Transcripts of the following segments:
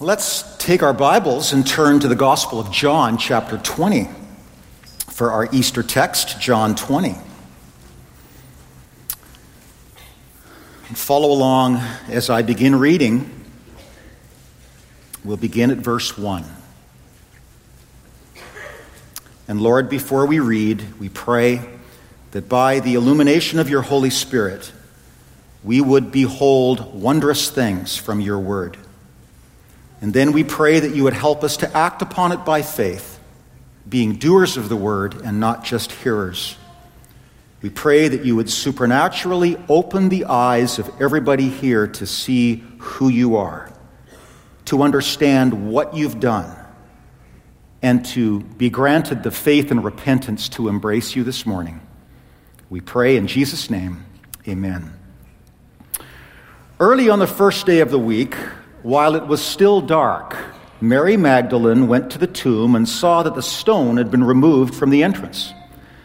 Let's take our Bibles and turn to the Gospel of John, chapter 20, for our Easter text, John 20. Follow along as I begin reading. We'll begin at verse 1. And Lord, before we read, we pray that by the illumination of your Holy Spirit, we would behold wondrous things from your word. And then we pray that you would help us to act upon it by faith, being doers of the word and not just hearers. We pray that you would supernaturally open the eyes of everybody here to see who you are, to understand what you've done, and to be granted the faith and repentance to embrace you this morning. We pray in Jesus' name, amen. Early on the first day of the week, while it was still dark, Mary Magdalene went to the tomb and saw that the stone had been removed from the entrance.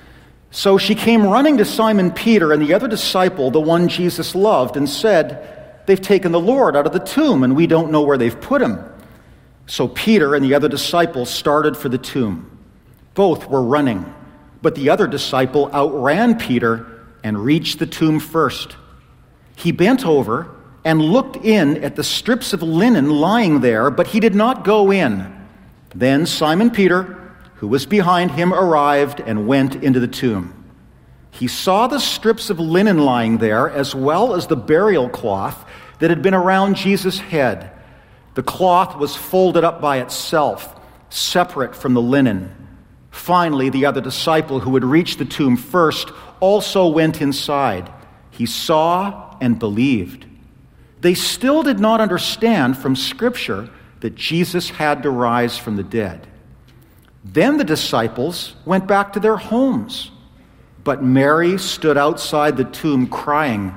So she came running to Simon Peter and the other disciple, the one Jesus loved, and said, "They've taken the Lord out of the tomb, and we don't know where they've put him." So Peter and the other disciple started for the tomb. Both were running, but the other disciple outran Peter and reached the tomb first. He bent over and looked in at the strips of linen lying there, but he did not go in. Then Simon Peter, who was behind him, arrived and went into the tomb. He saw the strips of linen lying there, as well as the burial cloth that had been around Jesus' head. The cloth was folded up by itself, separate from the linen. Finally, the other disciple who had reached the tomb first also went inside. He saw and believed. They still did not understand from Scripture that Jesus had to rise from the dead. Then the disciples went back to their homes, but Mary stood outside the tomb crying.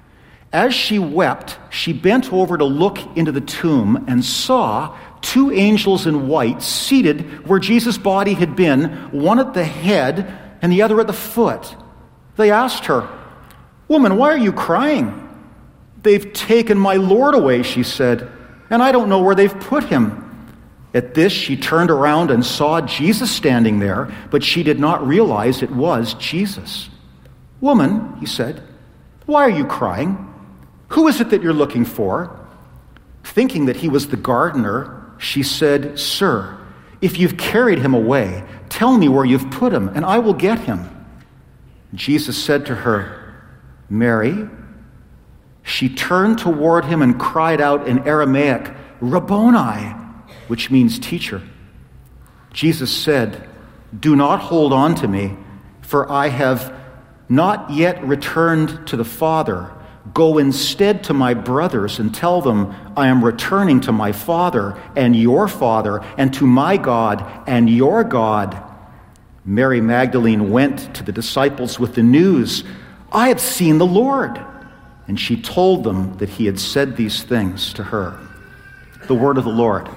As she wept, she bent over to look into the tomb and saw two angels in white seated where Jesus' body had been, one at the head and the other at the foot. They asked her, "Woman, why are you crying?" "They've taken my Lord away," she said, "and I don't know where they've put him." At this, she turned around and saw Jesus standing there, but she did not realize it was Jesus. "Woman," he said, "why are you crying? Who is it that you're looking for?" Thinking that he was the gardener, she said, "Sir, if you've carried him away, tell me where you've put him, and I will get him." Jesus said to her, "Mary." She turned toward him and cried out in Aramaic, "Rabboni," which means teacher. Jesus said, "Do not hold on to me, for I have not yet returned to the Father. Go instead to my brothers and tell them, I am returning to my Father and your Father, and to my God and your God." Mary Magdalene went to the disciples with the news, "I have seen the Lord." And she told them that he had said these things to her. The word of the Lord.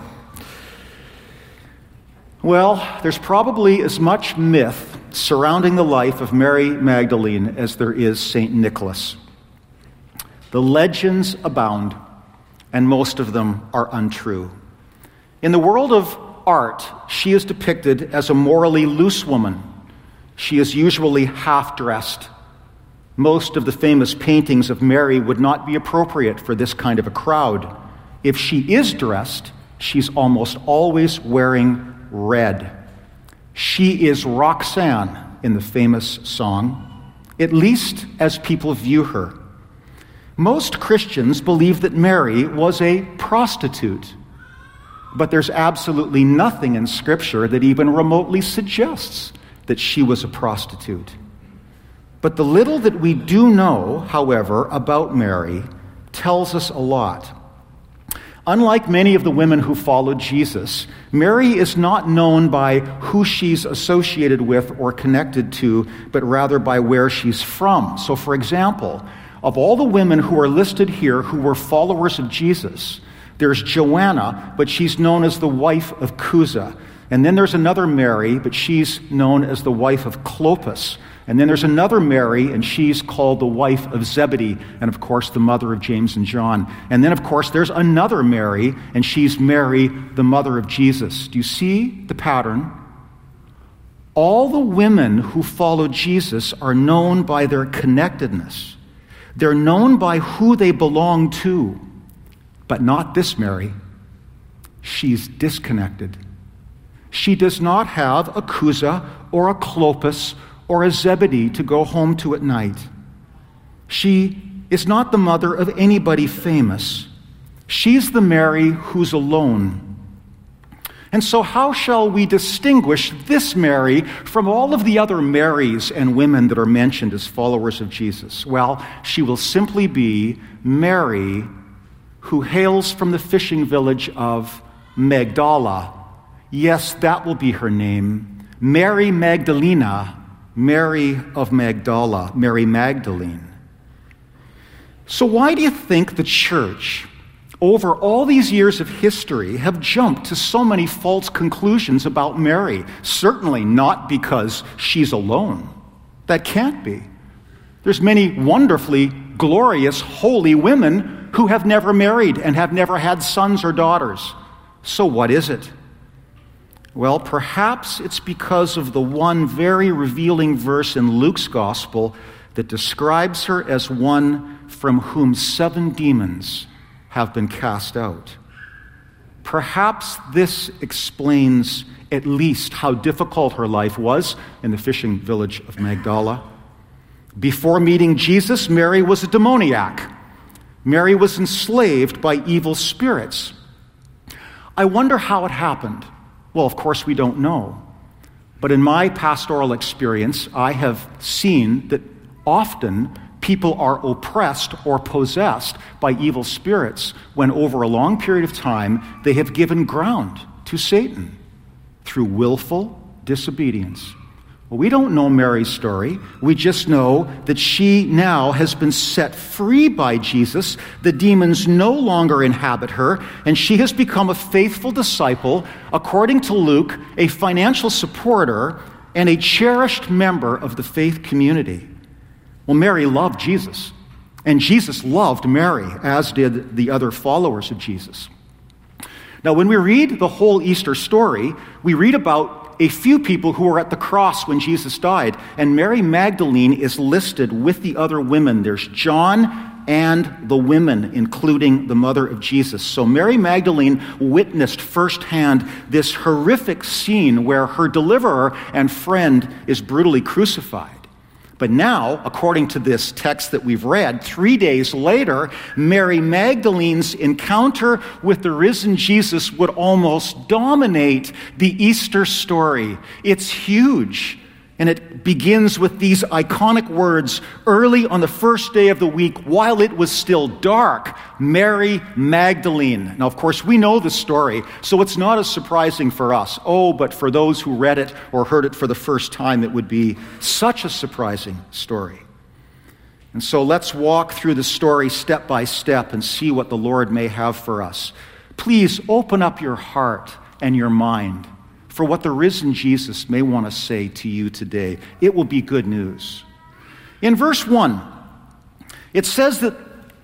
Well, there's probably as much myth surrounding the life of Mary Magdalene as there is St. Nicholas. The legends abound, and most of them are untrue. In the world of art, she is depicted as a morally loose woman. She is usually half-dressed. Most of the famous paintings of Mary would not be appropriate for this kind of a crowd. If she is dressed, she's almost always wearing red. She is Roxanne in the famous song, at least as people view her. Most Christians believe that Mary was a prostitute, but there's absolutely nothing in Scripture that even remotely suggests that she was a prostitute. But the little that we do know, however, about Mary tells us a lot. Unlike many of the women who followed Jesus, Mary is not known by who she's associated with or connected to, but rather by where she's from. So, for example, of all the women who are listed here who were followers of Jesus, there's Joanna, but she's known as the wife of Chuza. And then there's another Mary, but she's known as the wife of Clopas. And then there's another Mary, and she's called the wife of Zebedee, and of course the mother of James and John. And then of course there's another Mary, and she's Mary, the mother of Jesus. Do you see the pattern? All the women who follow Jesus are known by their connectedness. They're known by who they belong to, but not this Mary. She's disconnected. She does not have a Chuza or a Clopas or a Zebedee to go home to at night. She is not the mother of anybody famous. She's the Mary who's alone. And so how shall we distinguish this Mary from all of the other Marys and women that are mentioned as followers of Jesus? Well, she will simply be Mary, who hails from the fishing village of Magdala. Yes, that will be her name. Mary Magdalena, Mary of Magdala, Mary Magdalene. So why do you think the church, over all these years of history, have jumped to so many false conclusions about Mary? Certainly not because she's alone. That can't be. There's many wonderfully glorious, holy women who have never married and have never had sons or daughters. So what is it? Well, perhaps it's because of the one very revealing verse in Luke's gospel that describes her as one from whom 7 demons have been cast out. Perhaps this explains at least how difficult her life was in the fishing village of Magdala. Before meeting Jesus, Mary was a demoniac. Mary was enslaved by evil spirits. I wonder how it happened. Well, of course, we don't know. But in my pastoral experience, I have seen that often people are oppressed or possessed by evil spirits when over a long period of time they have given ground to Satan through willful disobedience. Well, we don't know Mary's story. We just know that she now has been set free by Jesus. The demons no longer inhabit her, and she has become a faithful disciple, according to Luke, a financial supporter, and a cherished member of the faith community. Well, Mary loved Jesus, and Jesus loved Mary, as did the other followers of Jesus. Now, when we read the whole Easter story, we read about a few people who were at the cross when Jesus died, and Mary Magdalene is listed with the other women. There's John and the women, including the mother of Jesus. So Mary Magdalene witnessed firsthand this horrific scene where her deliverer and friend is brutally crucified. But now, according to this text that we've read, 3 days later, Mary Magdalene's encounter with the risen Jesus would almost dominate the Easter story. It's huge. And it begins with these iconic words, early on the first day of the week, while it was still dark, Mary Magdalene. Now, of course, we know the story, so it's not as surprising for us. Oh, but for those who read it or heard it for the first time, it would be such a surprising story. And so let's walk through the story step by step and see what the Lord may have for us. Please open up your heart and your mind for what the risen Jesus may want to say to you today. It will be good news. In verse 1, it says that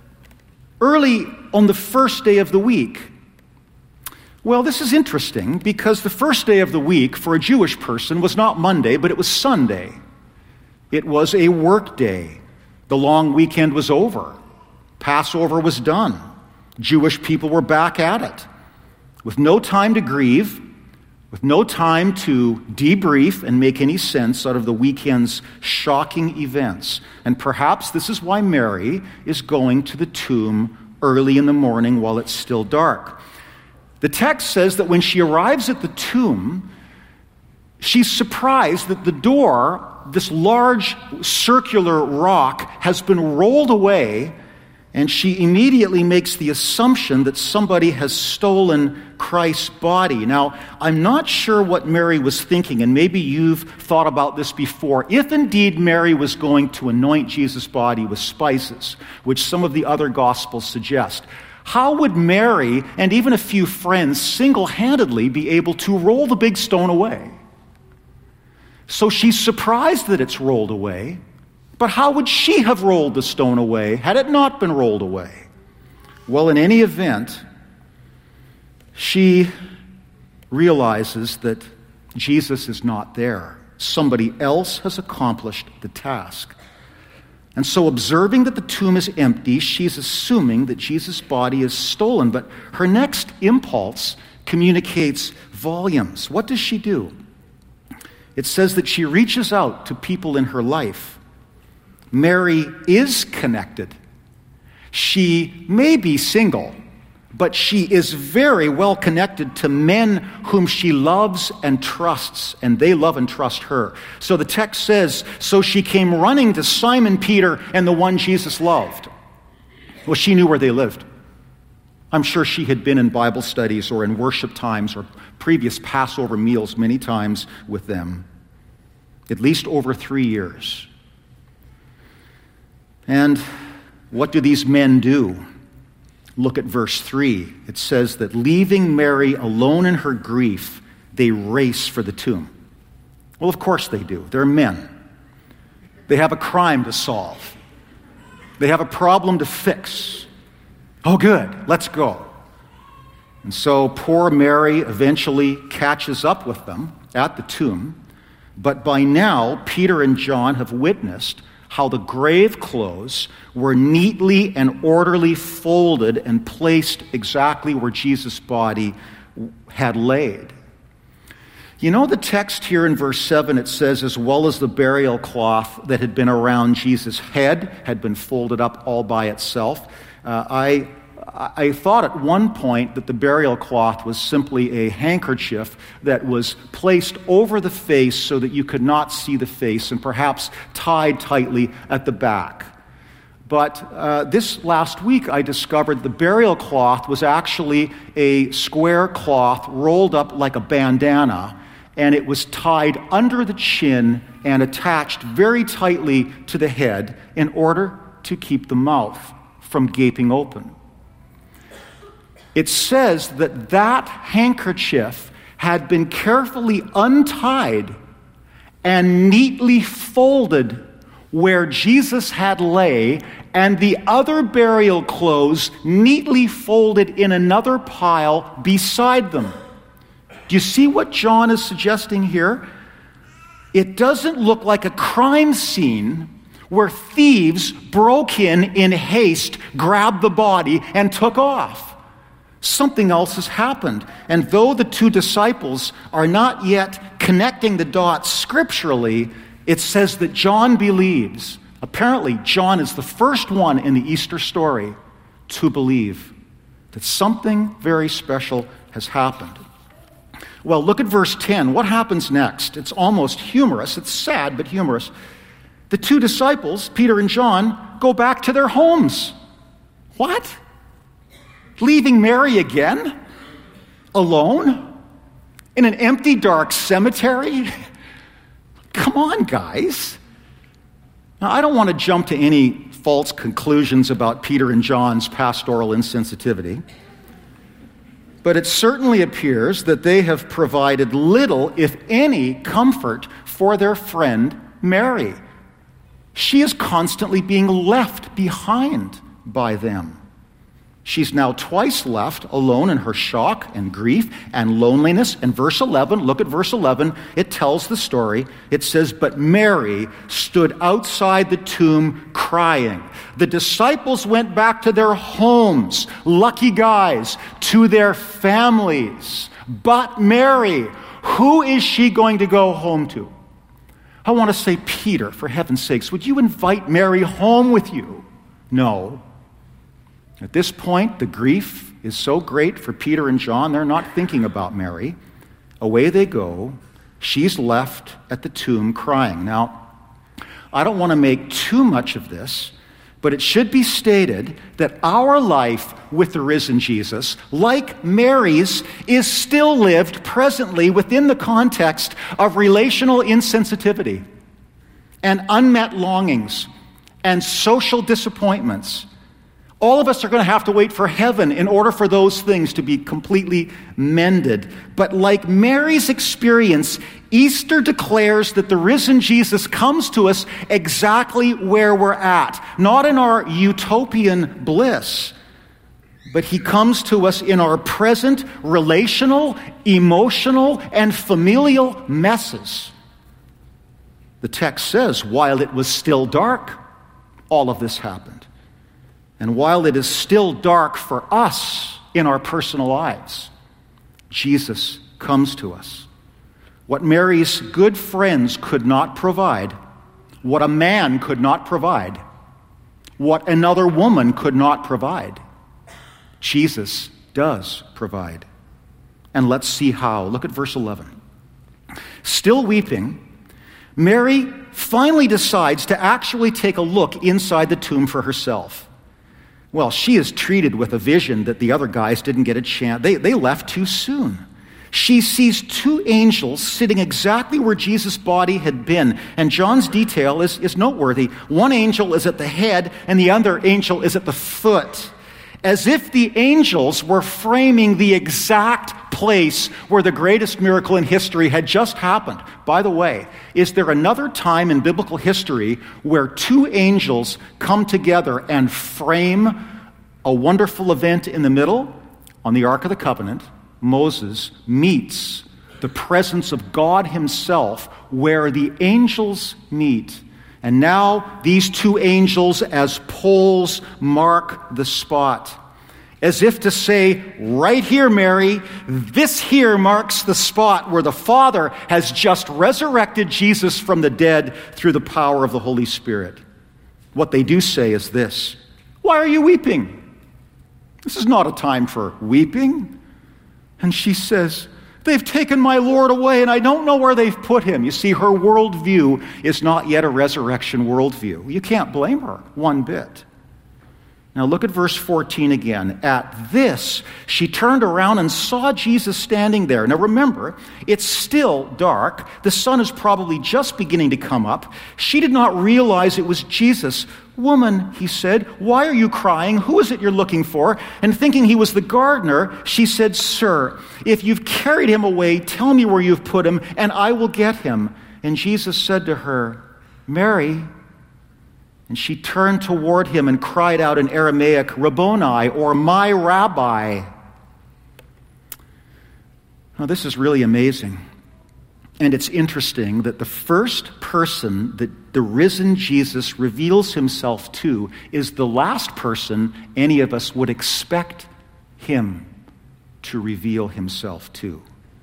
early on the first day of the week. Well, this is interesting because the first day of the week for a Jewish person was not Monday, but it was Sunday. It was a work day. The long weekend was over. Passover was done. Jewish people were back at it, with no time to grieve, with no time to debrief and make any sense out of the weekend's shocking events. And perhaps this is why Mary is going to the tomb early in the morning while it's still dark. The text says that when she arrives at the tomb, she's surprised that the door, this large circular rock, has been rolled away, and she immediately makes the assumption that somebody has stolen Christ's body. Now, I'm not sure what Mary was thinking, and maybe you've thought about this before. If indeed Mary was going to anoint Jesus' body with spices, which some of the other Gospels suggest, how would Mary and even a few friends single-handedly be able to roll the big stone away? So she's surprised that it's rolled away. But how would she have rolled the stone away had it not been rolled away? Well, in any event, she realizes that Jesus is not there. Somebody else has accomplished the task. And so, observing that the tomb is empty, she's assuming that Jesus' body is stolen. But her next impulse communicates volumes. What does she do? It says that she reaches out to people in her life. Mary is connected. She may be single, but she is very well connected to men whom she loves and trusts, and they love and trust her. So the text says, so she came running to Simon Peter and the one Jesus loved. Well, she knew where they lived. I'm sure she had been in Bible studies or in worship times or previous Passover meals many times with them, at least over 3 years. And what do these men do? Look at verse 3. It says that leaving Mary alone in her grief, they race for the tomb. Well, of course they do. They're men. They have a crime to solve. They have a problem to fix. Oh, good, let's go. And so poor Mary eventually catches up with them at the tomb. But by now, Peter and John have witnessed how the grave clothes were neatly and orderly folded and placed exactly where Jesus' body had laid. You know the text here in verse 7, it says, as well as the burial cloth that had been around Jesus' head had been folded up all by itself. I thought at one point that the burial cloth was simply a handkerchief that was placed over the face so that you could not see the face and perhaps tied tightly at the back. But this last week I discovered the burial cloth was actually a square cloth rolled up like a bandana, and it was tied under the chin and attached very tightly to the head in order to keep the mouth from gaping open. It says that that handkerchief had been carefully untied and neatly folded where Jesus had lay, and the other burial clothes neatly folded in another pile beside them. Do you see what John is suggesting here? It doesn't look like a crime scene where thieves broke in haste, grabbed the body, and took off. Something else has happened. And though the two disciples are not yet connecting the dots scripturally, it says that John believes. Apparently, John is the first one in the Easter story to believe that something very special has happened. Well, look at verse 10. What happens next? It's almost humorous. It's sad, but humorous. The two disciples, Peter and John, go back to their homes. What? Leaving Mary again? Alone? In an empty, dark cemetery? Come on, guys. Now, I don't want to jump to any false conclusions about Peter and John's pastoral insensitivity, but it certainly appears that they have provided little, if any, comfort for their friend Mary. She is constantly being left behind by them. She's now twice left alone in her shock and grief and loneliness. And verse 11, look at verse 11, it tells the story. It says, but Mary stood outside the tomb crying. The disciples went back to their homes, lucky guys, to their families. But Mary, who is she going to go home to? I want to say, Peter, for heaven's sakes, would you invite Mary home with you? No. At this point, the grief is so great for Peter and John, they're not thinking about Mary. Away they go. She's left at the tomb crying. Now, I don't want to make too much of this, but it should be stated that our life with the risen Jesus, like Mary's, is still lived presently within the context of relational insensitivity and unmet longings and social disappointments. All of us are going to have to wait for heaven in order for those things to be completely mended. But like Mary's experience, Easter declares that the risen Jesus comes to us exactly where we're at, not in our utopian bliss, but he comes to us in our present relational, emotional, and familial messes. The text says, while it was still dark, all of this happened. And while it is still dark for us in our personal lives, Jesus comes to us. What Mary's good friends could not provide, what a man could not provide, what another woman could not provide, Jesus does provide. And let's see how. Look at verse 11. Still weeping, Mary finally decides to actually take a look inside the tomb for herself. Well, she is treated with a vision that the other guys didn't get a chance. They left too soon. She sees two angels sitting exactly where Jesus' body had been. And John's detail is noteworthy. One angel is at the head, and the other angel is at the foot. As if the angels were framing the exact place where the greatest miracle in history had just happened. By the way, is there another time in biblical history where two angels come together and frame a wonderful event in the middle? On the Ark of the Covenant, Moses meets the presence of God himself where the angels meet. And now these two angels as poles mark the spot. As if to say, right here, Mary, this here marks the spot where the Father has just resurrected Jesus from the dead through the power of the Holy Spirit. What they do say is this: why are you weeping? This is not a time for weeping. And she says, they've taken my Lord away, and I don't know where they've put him. You see, her worldview is not yet a resurrection worldview. You can't blame her one bit. Now look at verse 14 again. At this, she turned around and saw Jesus standing there. Now remember, it's still dark. The sun is probably just beginning to come up. She did not realize it was Jesus. Woman, he said, why are you crying? Who is it you're looking for? And thinking he was the gardener, she said, Sir, if you've carried him away, tell me where you've put him, and I will get him. And Jesus said to her, Mary. And she turned toward him and cried out in Aramaic, Rabboni, or my rabbi. Now, this is really amazing. And it's interesting that the first person that the risen Jesus reveals himself to is the last person any of us would expect him to reveal himself to.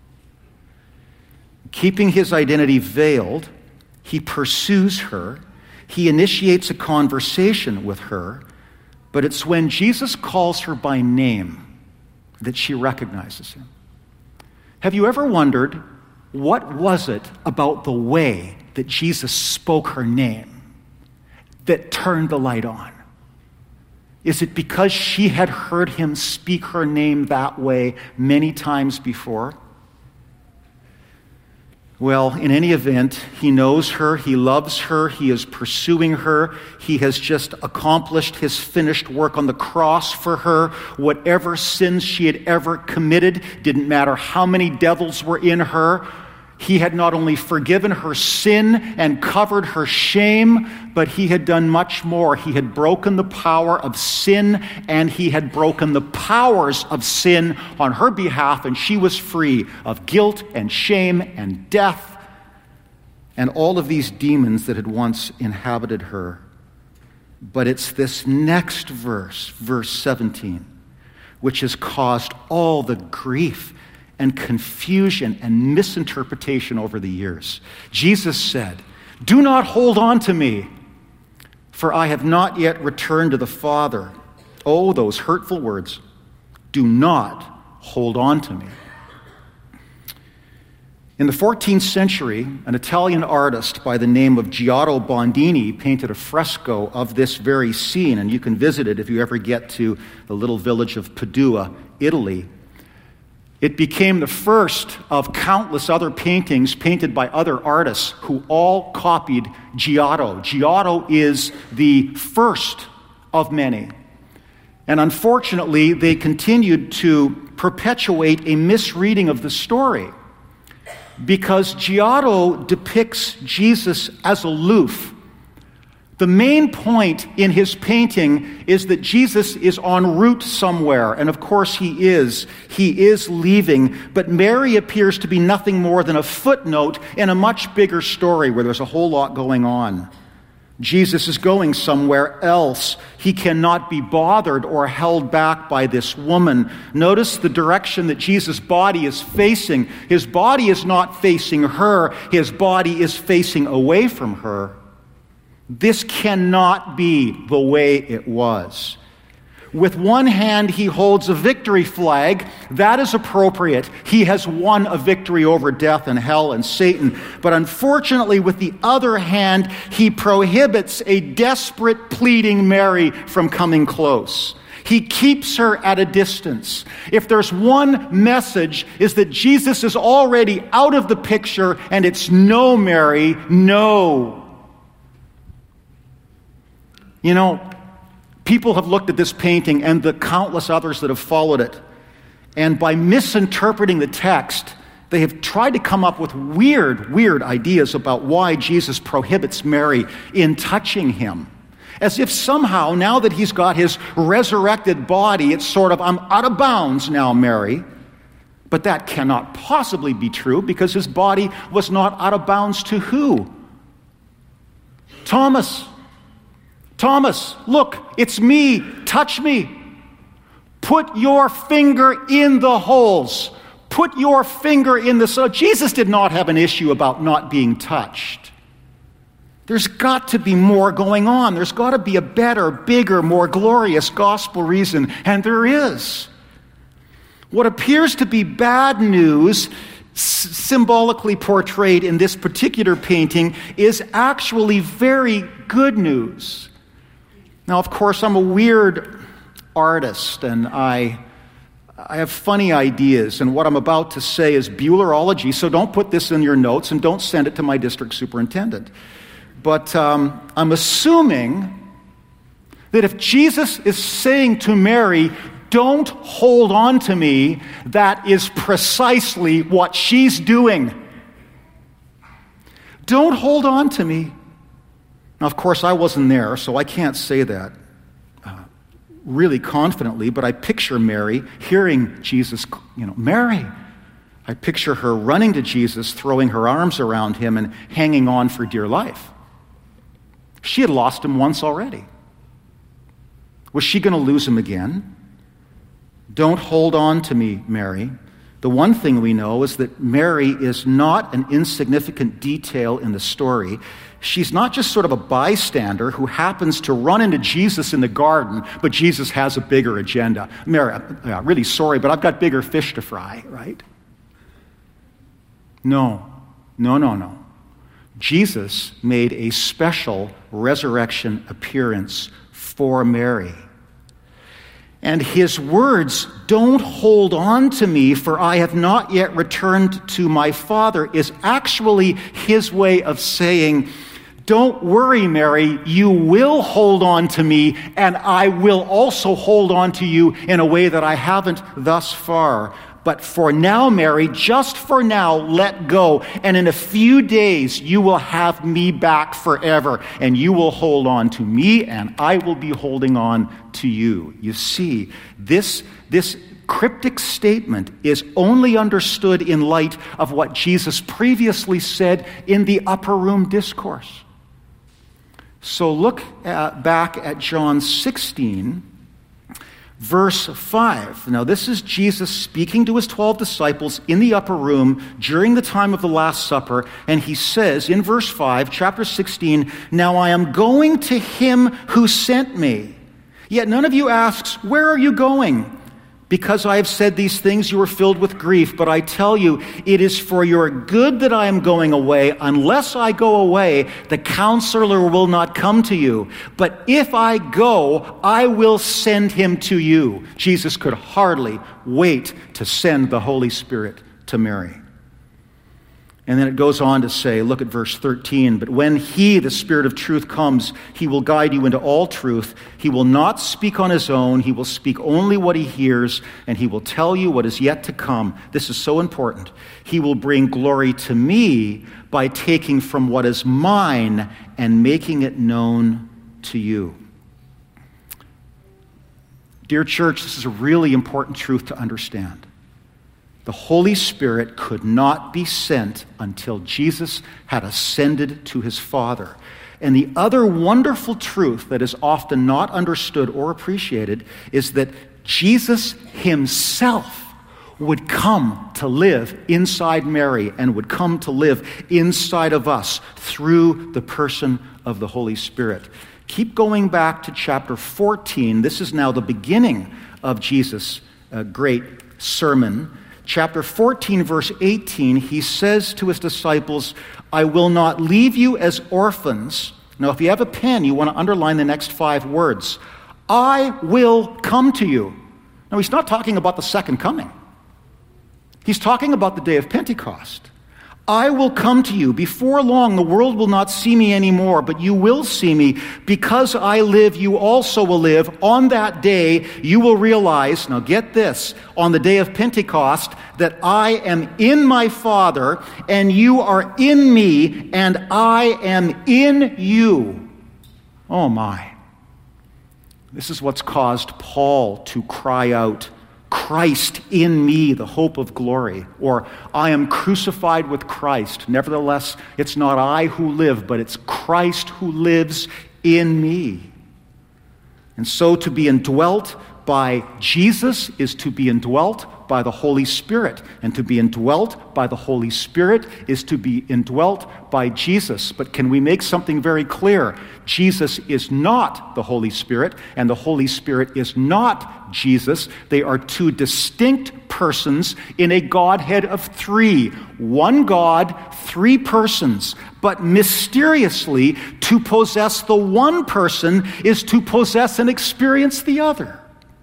Keeping his identity veiled, he pursues her. He initiates a conversation with her, but it's when Jesus calls her by name that she recognizes him. Have you ever wondered, what was it about the way that Jesus spoke her name that turned the light on? Is it because she had heard him speak her name that way many times before? Well, in any event, he knows her, he loves her, he is pursuing her, he has just accomplished his finished work on the cross for her. Whatever sins she had ever committed, didn't matter how many devils were in her, he had not only forgiven her sin and covered her shame, but he had done much more. He had broken the power of sin, and he had broken the powers of sin on her behalf, and she was free of guilt and shame and death and all of these demons that had once inhabited her. But it's this next verse, verse 17, which has caused all the grief and confusion and misinterpretation over the years. Jesus said, do not hold on to me, for I have not yet returned to the Father. Oh, those hurtful words. Do not hold on to me. In the 14th century, an Italian artist by the name of Giotto Bondini painted a fresco of this very scene, and you can visit it if you ever get to the little village of Padua, Italy. It became the first of countless other paintings painted by other artists who all copied Giotto. Giotto is the first of many. And unfortunately, they continued to perpetuate a misreading of the story because Giotto depicts Jesus as aloof. The main point in his painting is that Jesus is en route somewhere, and of course he is. He is leaving, but Mary appears to be nothing more than a footnote in a much bigger story where there's a whole lot going on. Jesus is going somewhere else. He cannot be bothered or held back by this woman. Notice the direction that Jesus' body is facing. His body is not facing her. His body is facing away from her. This cannot be the way it was. With one hand, he holds a victory flag. That is appropriate. He has won a victory over death and hell and Satan. But unfortunately, with the other hand, he prohibits a desperate pleading Mary from coming close. He keeps her at a distance. If there's one message, is that Jesus is already out of the picture, and it's no, Mary, no. You know, people have looked at this painting and the countless others that have followed it, and by misinterpreting the text, they have tried to come up with weird ideas about why Jesus prohibits Mary in touching him. As if somehow, now that he's got his resurrected body, it's sort of, I'm out of bounds now, Mary. But that cannot possibly be true because his body was not out of bounds to who? Thomas, look, it's me. Touch me. Put your finger in the holes. Put your finger in the... So Jesus did not have an issue about not being touched. There's got to be more going on. There's got to be a better, bigger, more glorious gospel reason. And there is. What appears to be bad news, symbolically portrayed in this particular painting, is actually very good news. Now, of course, I'm a weird artist, and I have funny ideas, and what I'm about to say is Buellerology, so don't put this in your notes and don't send it to my district superintendent. But I'm assuming that if Jesus is saying to Mary, don't hold on to me, that is precisely what she's doing. Don't hold on to me. Now, of course, I wasn't there, so I can't say that really confidently, but I picture Mary hearing Jesus, Mary. I picture her running to Jesus, throwing her arms around him and hanging on for dear life. She had lost him once already. Was she going to lose him again? Don't hold on to me, Mary. The one thing we know is that Mary is not an insignificant detail in the story. She's not just sort of a bystander who happens to run into Jesus in the garden, but Jesus has a bigger agenda. Mary, I'm really sorry, but I've got bigger fish to fry, right? No. Jesus made a special resurrection appearance for Mary. And his words, don't hold on to me, for I have not yet returned to my Father, is actually his way of saying, don't worry, Mary, you will hold on to me, and I will also hold on to you in a way that I haven't thus far. But for now, Mary, just for now, let go. And in a few days, you will have me back forever. And you will hold on to me, and I will be holding on to you. You see, this cryptic statement is only understood in light of what Jesus previously said in the upper room discourse. So look back at John 16, verse 5. Now, this is Jesus speaking to his 12 disciples in the upper room during the time of the Last Supper, and he says in verse 5, chapter 16, now I am going to him who sent me. Yet none of you asks, where are you going? Because I have said these things, you are filled with grief. But I tell you, it is for your good that I am going away. Unless I go away, the counselor will not come to you. But if I go, I will send him to you. Jesus could hardly wait to send the Holy Spirit to Mary. And then it goes on to say, look at verse 13, but when he, the Spirit of truth, comes, he will guide you into all truth. He will not speak on his own. He will speak only what he hears, and he will tell you what is yet to come. This is so important. He will bring glory to me by taking from what is mine and making it known to you. Dear church, this is a really important truth to understand. The Holy Spirit could not be sent until Jesus had ascended to his Father. And the other wonderful truth that is often not understood or appreciated is that Jesus himself would come to live inside Mary and would come to live inside of us through the person of the Holy Spirit. Keep going back to chapter 14. This is now the beginning of Jesus' great sermon. Chapter 14, verse 18, he says to his disciples, I will not leave you as orphans. Now, if you have a pen, you want to underline the next 5 words. I will come to you. Now, he's not talking about the second coming. He's talking about the day of Pentecost. I will come to you. Before long, the world will not see me anymore, but you will see me. Because I live, you also will live. On that day, you will realize, now get this, on the day of Pentecost, that I am in my Father, and you are in me, and I am in you. Oh my. This is what's caused Paul to cry out, Christ in me, the hope of glory. Or, I am crucified with Christ. Nevertheless, it's not I who live, but it's Christ who lives in me. And so to be indwelt by Jesus is to be indwelt by the Holy Spirit. And to be indwelt by the Holy Spirit is to be indwelt by Jesus. But can we make something very clear? Jesus is not the Holy Spirit, and the Holy Spirit is not Jesus. They are 2 distinct persons in a Godhead of 3. One God, 3 persons. But mysteriously, to possess the one person is to possess and experience the other.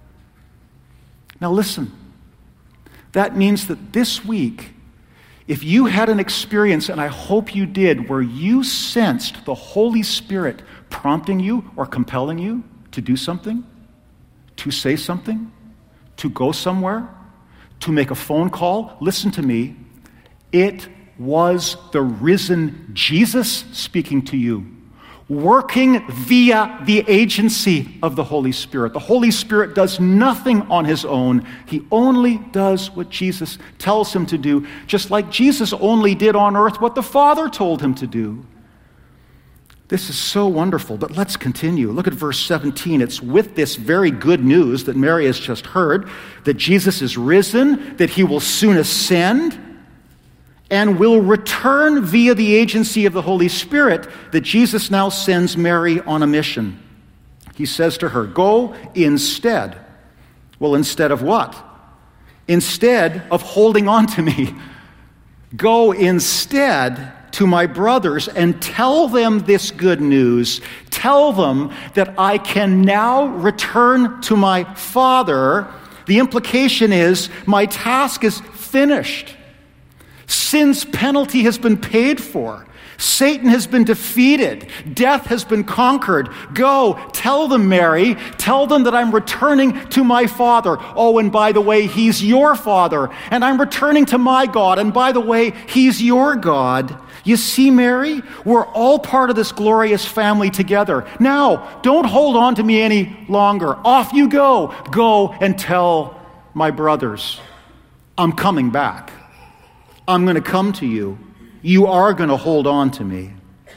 Now listen. That means that this week, if you had an experience, and I hope you did, where you sensed the Holy Spirit prompting you or compelling you to do something, to say something, to go somewhere, to make a phone call, listen to me, it was the risen Jesus speaking to you, working via the agency of the Holy Spirit. The Holy Spirit does nothing on his own. He only does what Jesus tells him to do, just like Jesus only did on earth what the Father told him to do. This is so wonderful, but let's continue. Look at verse 17. It's with this very good news that Mary has just heard, that Jesus is risen, that he will soon ascend, and will return via the agency of the Holy Spirit, that Jesus now sends Mary on a mission. He says to her, go instead. Well, instead of what? Instead of holding on to me. Go instead to my brothers and tell them this good news. Tell them that I can now return to my Father. The implication is my task is finished. Sin's penalty has been paid for. Satan has been defeated. Death has been conquered. Go, tell them, Mary. Tell them that I'm returning to my Father. Oh, and by the way, he's your Father. And I'm returning to my God. And by the way, he's your God. You see, Mary, we're all part of this glorious family together. Now, don't hold on to me any longer. Off you go. Go and tell my brothers, I'm coming back. I'm going to come to you. You are going to hold on to me.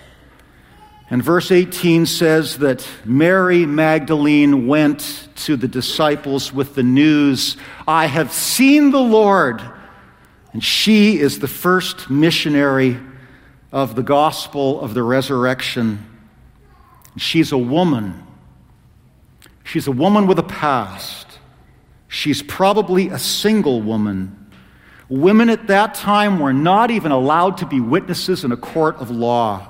And verse 18 says that Mary Magdalene went to the disciples with the news, I have seen the Lord. And she is the first missionary of the gospel of the resurrection. She's a woman. She's a woman with a past. She's probably a single woman. Women at that time were not even allowed to be witnesses in a court of law.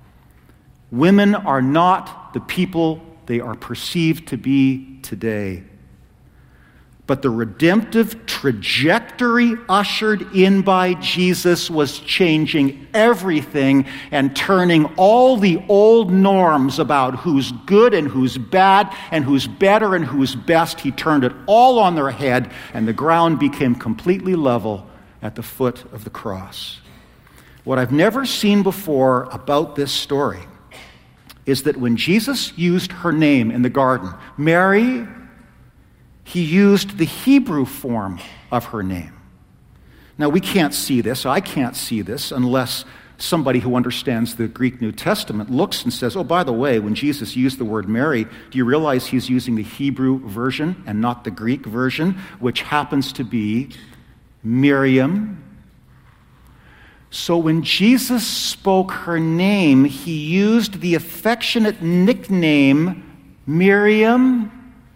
Women are not the people they are perceived to be today. But the redemptive trajectory ushered in by Jesus was changing everything and turning all the old norms about who's good and who's bad and who's better and who's best. He turned it all on their head, and the ground became completely level at the foot of the cross. What I've never seen before about this story is that when Jesus used her name in the garden, Mary, he used the Hebrew form of her name. Now, we can't see this. I can't see this unless somebody who understands the Greek New Testament looks and says, oh, by the way, when Jesus used the word Mary, do you realize he's using the Hebrew version and not the Greek version, which happens to be Miriam? So when Jesus spoke her name, he used the affectionate nickname Miriam.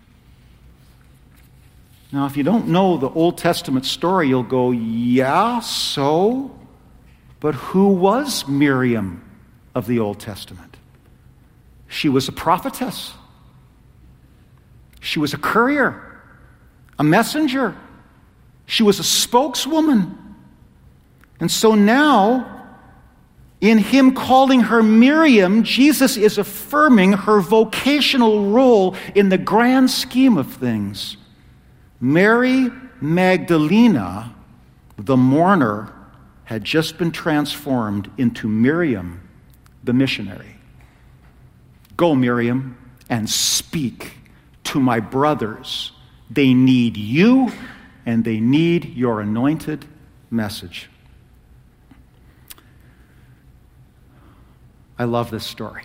Now, if you don't know the Old Testament story, you'll go, yeah, so? But who was Miriam of the Old Testament? She was a prophetess. She was a courier, a messenger. She was a spokeswoman. And so now, in him calling her Miriam, Jesus is affirming her vocational role in the grand scheme of things. Mary Magdalena, the mourner, had just been transformed into Miriam, the missionary. Go, Miriam, and speak to my brothers. They need you, and they need your anointed message. I love this story.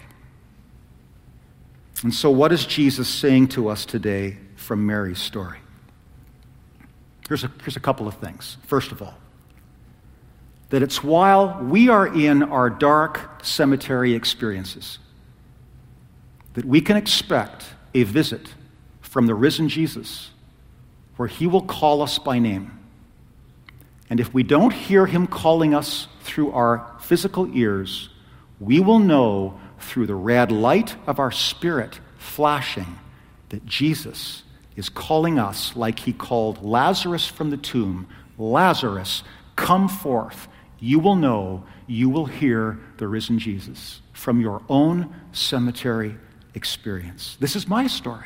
And so what is Jesus saying to us today from Mary's story? Here's a couple of things. First of all, that it's while we are in our dark cemetery experiences that we can expect a visit from the risen Jesus where he will call us by name. And if we don't hear him calling us through our physical ears, we will know through the red light of our spirit flashing that Jesus is calling us like he called Lazarus from the tomb. Lazarus, come forth. You will know, you will hear the risen Jesus from your own cemetery experience. This is my story.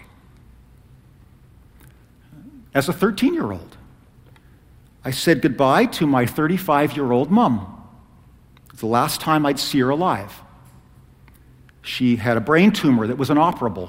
As a 13-year-old, I said goodbye to my 35-year-old mom. The last time I'd see her alive. She had a brain tumor that was inoperable.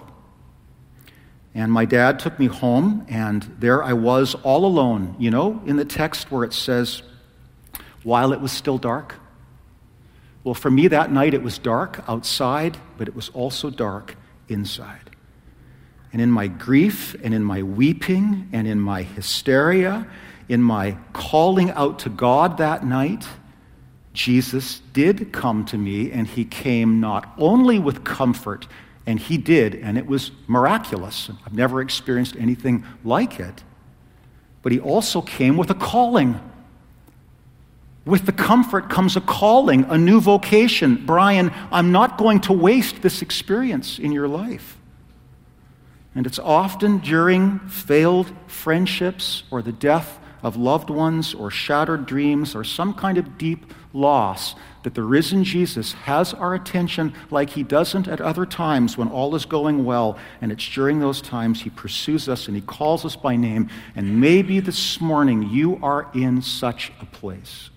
And my dad took me home, and there I was all alone. You know, in the text where it says, while it was still dark? Well, for me that night it was dark outside, but it was also dark inside. And in my grief, and in my weeping, and in my hysteria, in my calling out to God that night, Jesus did come to me, and he came not only with comfort, and he did, and it was miraculous. I've never experienced anything like it. But he also came with a calling. With the comfort comes a calling, a new vocation. Brian, I'm not going to waste this experience in your life. And it's often during failed friendships or the death of loved ones or shattered dreams or some kind of deep loss that the risen Jesus has our attention like he doesn't at other times when all is going well. And it's during those times he pursues us and he calls us by name. And maybe this morning you are in such a place.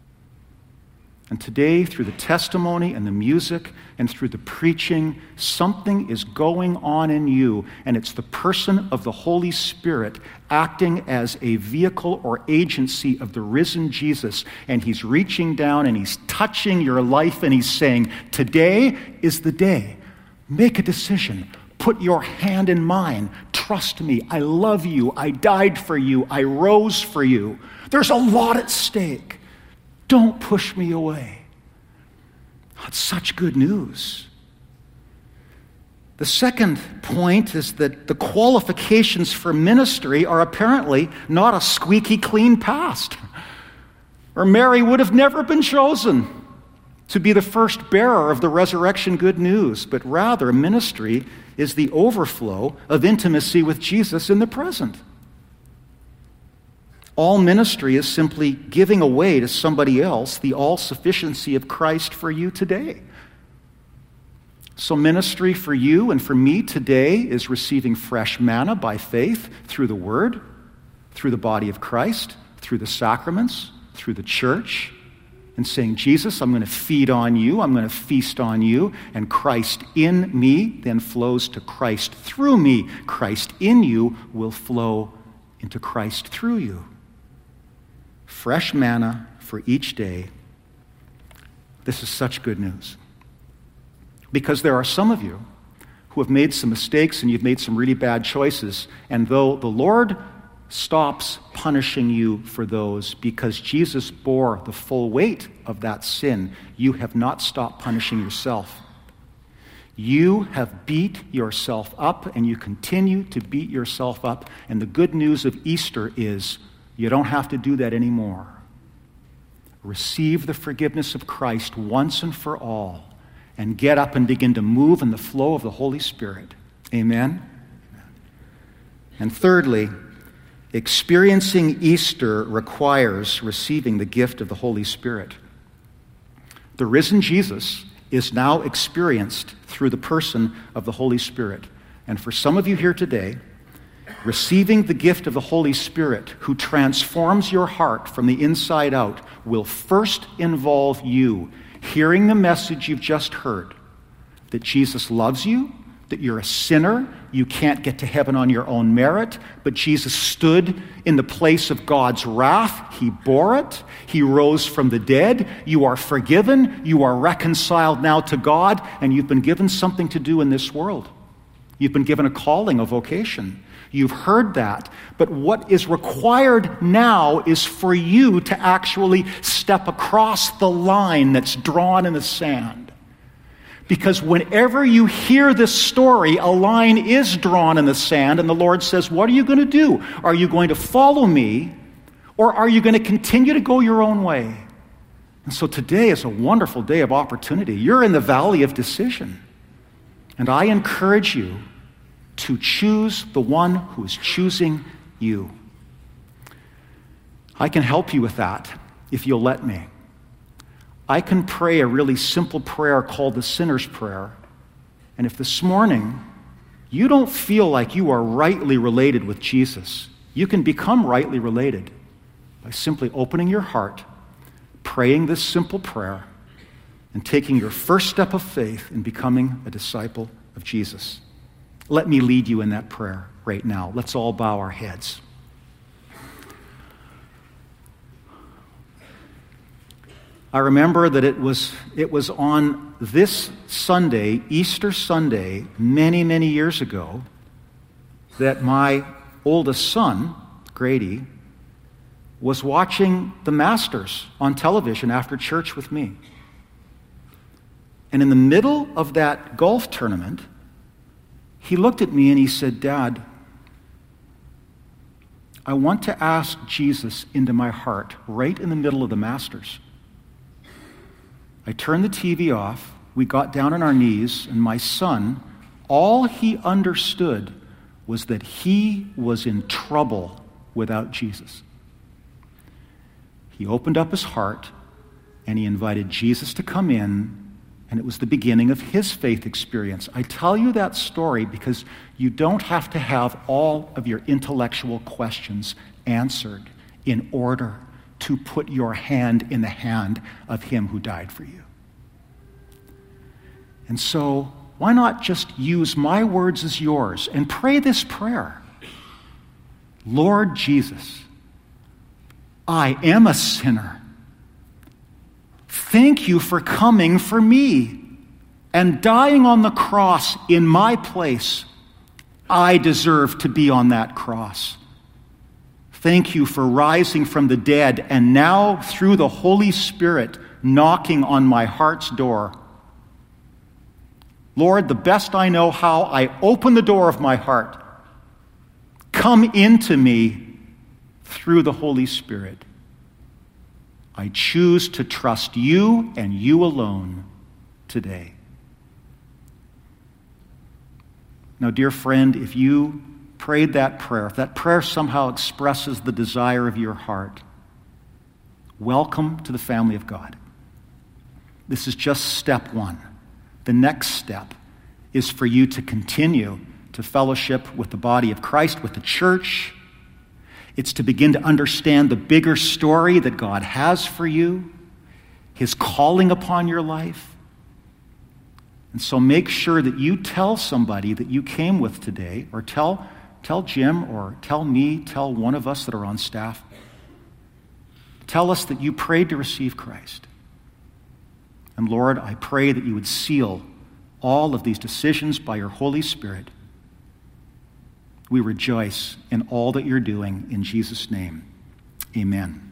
And today, through the testimony and the music and through the preaching, something is going on in you, and it's the person of the Holy Spirit acting as a vehicle or agency of the risen Jesus, and he's reaching down and he's touching your life and he's saying, today is the day. Make a decision. Put your hand in mine. Trust me. I love you. I died for you. I rose for you. There's a lot at stake. Don't push me away. That's such good news. The second point is that the qualifications for ministry are apparently not a squeaky clean past. Or Mary would have never been chosen to be the first bearer of the resurrection good news, but rather ministry is the overflow of intimacy with Jesus in the present. All ministry is simply giving away to somebody else the all-sufficiency of Christ for you today. So ministry for you and for me today is receiving fresh manna by faith through the Word, through the body of Christ, through the sacraments, through the church, and saying, Jesus, I'm going to feed on you, I'm going to feast on you, and Christ in me then flows to Christ through me. Christ in you will flow into Christ through you. Fresh manna for each day. This is such good news. Because there are some of you who have made some mistakes and you've made some really bad choices, and though the Lord stops punishing you for those because Jesus bore the full weight of that sin, you have not stopped punishing yourself. You have beat yourself up, and you continue to beat yourself up. And the good news of Easter is you don't have to do that anymore. Receive the forgiveness of Christ once and for all, and get up and begin to move in the flow of the Holy Spirit. Amen? And thirdly, experiencing Easter requires receiving the gift of the Holy Spirit. The risen Jesus is now experienced through the person of the Holy Spirit. And for some of you here today, receiving the gift of the Holy Spirit, who transforms your heart from the inside out, will first involve you hearing the message you've just heard, that Jesus loves you, that you're a sinner, you can't get to heaven on your own merit, but Jesus stood in the place of God's wrath. He bore it. He rose from the dead. You are forgiven. You are reconciled now to God, and you've been given something to do in this world. You've been given a calling, a vocation. You've heard that. But what is required now is for you to actually step across the line that's drawn in the sand. Because whenever you hear this story, a line is drawn in the sand, and the Lord says, what are you going to do? Are you going to follow me, or are you going to continue to go your own way? And so today is a wonderful day of opportunity. You're in the valley of decision. And I encourage you to choose the one who is choosing you. I can help you with that if you'll let me. I can pray a really simple prayer called the Sinner's Prayer. And if this morning you don't feel like you are rightly related with Jesus, you can become rightly related by simply opening your heart, praying this simple prayer, and taking your first step of faith in becoming a disciple of Jesus. Let me lead you in that prayer right now. Let's all bow our heads. I remember that it was on this Sunday, Easter Sunday, many, many years ago, that my oldest son, Grady, was watching the Masters on television after church with me. And in the middle of that golf tournament, he looked at me and he said, Dad, I want to ask Jesus into my heart right in the middle of the Masters. I turned the TV off, we got down on our knees, and my son, all he understood was that he was in trouble without Jesus. He opened up his heart, and he invited Jesus to come in, and it was the beginning of his faith experience. I tell you that story because you don't have to have all of your intellectual questions answered in order to put your hand in the hand of him who died for you. And so, why not just use my words as yours and pray this prayer? Lord Jesus, I am a sinner. Thank you for coming for me and dying on the cross in my place. I deserve to be on that cross. Thank you for rising from the dead and now through the Holy Spirit knocking on my heart's door. Lord, the best I know how, I open the door of my heart. Come into me through the Holy Spirit. I choose to trust you and you alone today. Now, dear friend, if you prayed that prayer, if that prayer somehow expresses the desire of your heart, welcome to the family of God. This is just step one. The next step is for you to continue to fellowship with the body of Christ, with the church. It's to begin to understand the bigger story that God has for you, his calling upon your life. And so make sure that you tell somebody that you came with today, or tell Jim, or tell me, tell one of us that are on staff. Tell us that you prayed to receive Christ. And Lord, I pray that you would seal all of these decisions by your Holy Spirit. We rejoice in all that you're doing in Jesus' name. Amen.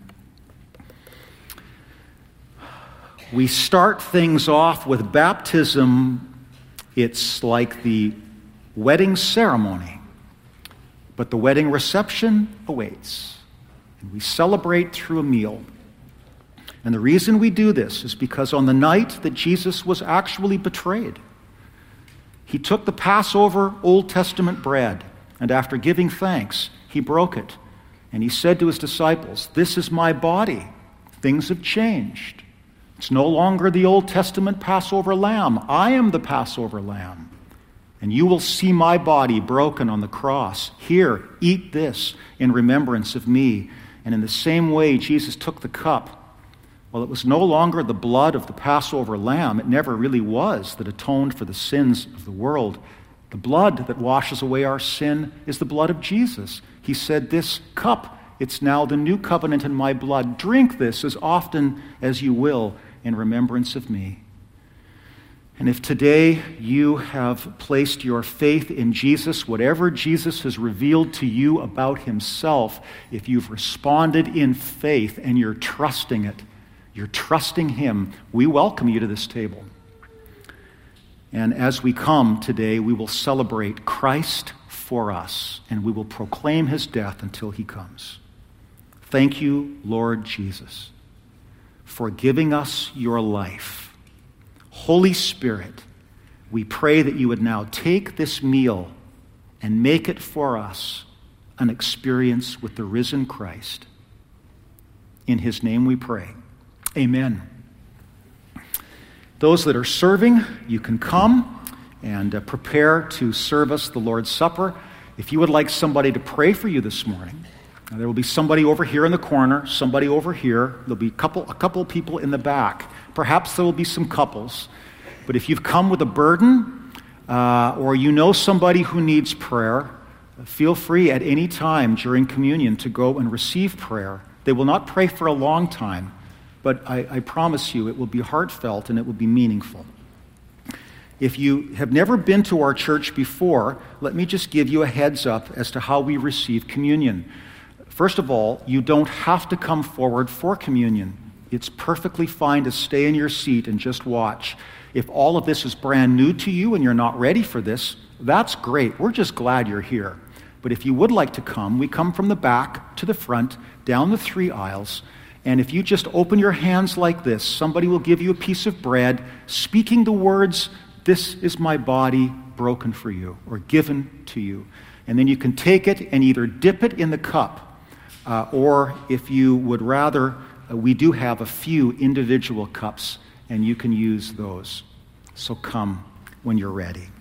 We start things off with baptism. It's like the wedding ceremony, but the wedding reception awaits. And we celebrate through a meal. And the reason we do this is because on the night that Jesus was actually betrayed, he took the Passover Old Testament bread, and after giving thanks, he broke it. And he said to his disciples, "This is my body." Things have changed. It's no longer the Old Testament Passover lamb. I am the Passover lamb. And you will see my body broken on the cross. Here, eat this in remembrance of me. And in the same way, Jesus took the cup. Well, it was no longer the blood of the Passover lamb. It never really was, that atoned for the sins of the world. The blood that washes away our sin is the blood of Jesus. He said, "This cup, it's now the new covenant in my blood. Drink this as often as you will in remembrance of me." And if today you have placed your faith in Jesus, whatever Jesus has revealed to you about himself, if you've responded in faith and you're trusting it, you're trusting him, we welcome you to this table. And as we come today, we will celebrate Christ for us, and we will proclaim his death until he comes. Thank you, Lord Jesus, for giving us your life. Holy Spirit, we pray that you would now take this meal and make it for us an experience with the risen Christ. In his name we pray. Amen. Those that are serving, you can come and prepare to serve us the Lord's Supper. If you would like somebody to pray for you this morning, there will be somebody over here in the corner, somebody over here. There'll be a couple of people in the back. Perhaps there will be some couples. But if you've come with a burden, or you know somebody who needs prayer, feel free at any time during communion to go and receive prayer. They will not pray for a long time, but I promise you it will be heartfelt and it will be meaningful. If you have never been to our church before, let me just give you a heads up as to how we receive communion. First of all, you don't have to come forward for communion. It's perfectly fine to stay in your seat and just watch. If all of this is brand new to you and you're not ready for this, that's great. We're just glad you're here. But if you would like to come, we come from the back to the front, down the 3 aisles. And if you just open your hands like this, somebody will give you a piece of bread, speaking the words, "This is my body broken for you," or given to you. And then you can take it and either dip it in the cup, or if you would rather, we do have a few individual cups, and you can use those. So come when you're ready.